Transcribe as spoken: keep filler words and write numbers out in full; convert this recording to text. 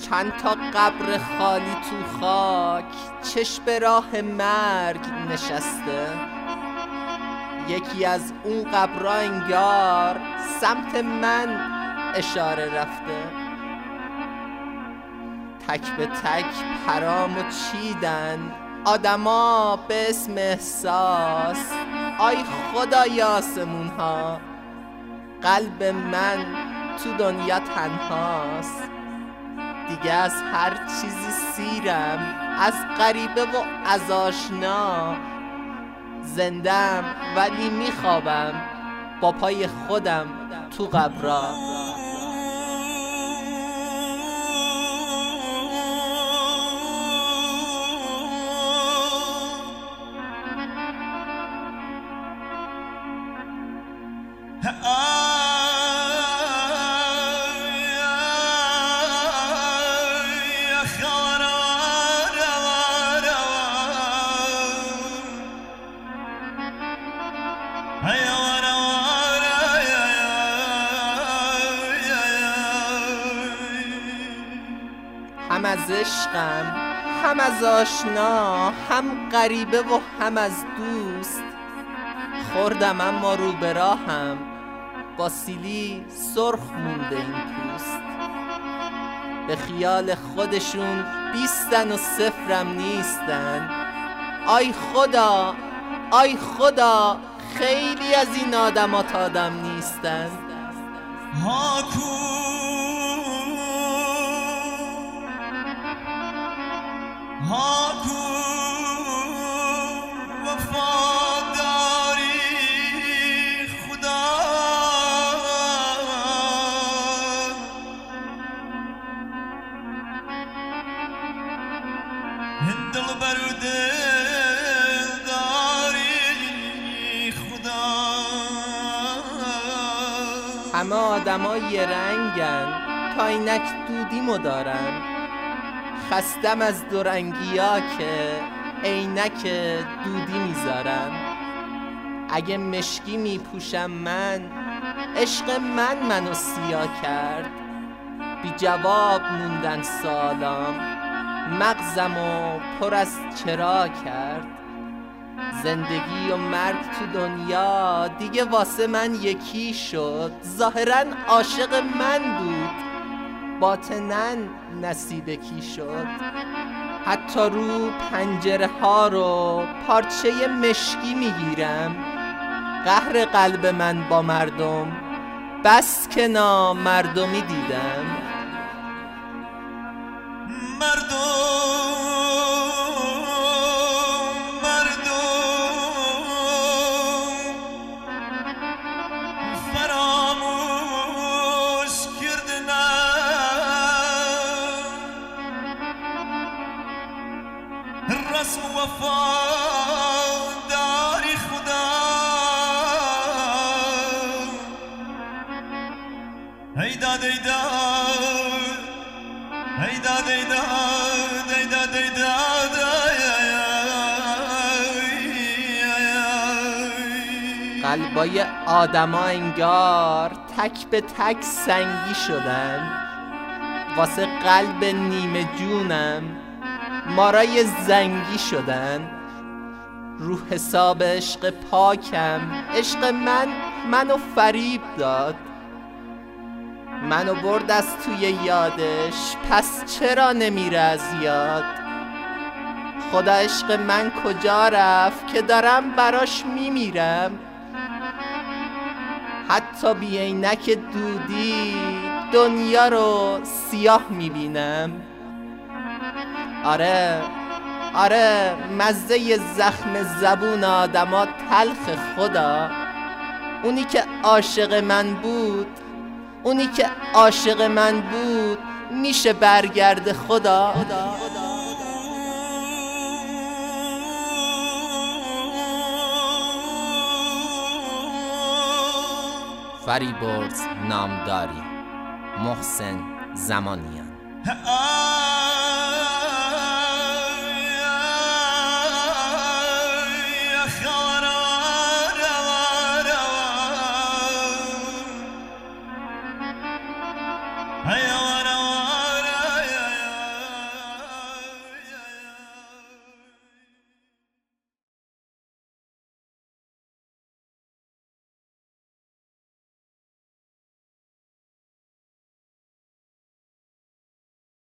چند تا قبر خالی تو خاک چشم به راه مرگ نشسته. یکی از اون قبرها انگار سمت من اشاره رفته. تک به تک پرامو چیدن آدما به اسم احساس. آی خدای آسمون ها، قلب من تو دنیا تنهاست. دیگه از هر چیزی سیرم، از غریبه و از آشنا. زندم ولی میخوابم با پای خودم تو قبرا. هم از عشقم، هم از آشنا، هم غریبه و هم از دوست. خوردم اما رو به راهم، با سیلی سرخ مونده این پوست. به خیال خودشون بیستن و صفرم نیستن. آی خدا، آی خدا، خیلی از این آدمات آدم نیستن. هاکو هاکو وفاداری خدا، دل برده داری خدا. همه آدما یه رنگن، تا اینک دودیمو دارن. خستم از دورنگیا که عینک دودی میذارن. اگه مشکی میپوشم من، عشق من منو سیاه کرد. بی جواب موندن سالام، مغزمو پر از چرا کرد. زندگی و مرگ تو دنیا دیگه واسه من یکی شد. ظاهراً عاشق من بود، باطناً نصیب کی شد. حتی رو پنجره ها رو پارچه مشکی میگیرم. قهر قلب من با مردم، بس که نامردمی دیدم. مردم رسم وفاداری خدا. ای داد ای داد ای داد ای داد ای داد ای داد. قلبای آدما انگار تک به تک سنگی شدن. واسه قلب نیمه جونم مارای زنگی شدن. رو حساب عشق پاکم، عشق من منو فریب داد. منو برد از توی یادش، پس چرا نمیره از یاد. خدا عشق من کجا رفت که دارم براش میمیرم. حتی بی عینک دودی دنیا رو سیاه میبینم. آره آره مزه زخم زبون آدما تلخ خدا. اونی که عاشق من بود، اونی که عاشق من بود میشه برگرد خدا. فریبرز نامداری، محسن زمانیان. Hey,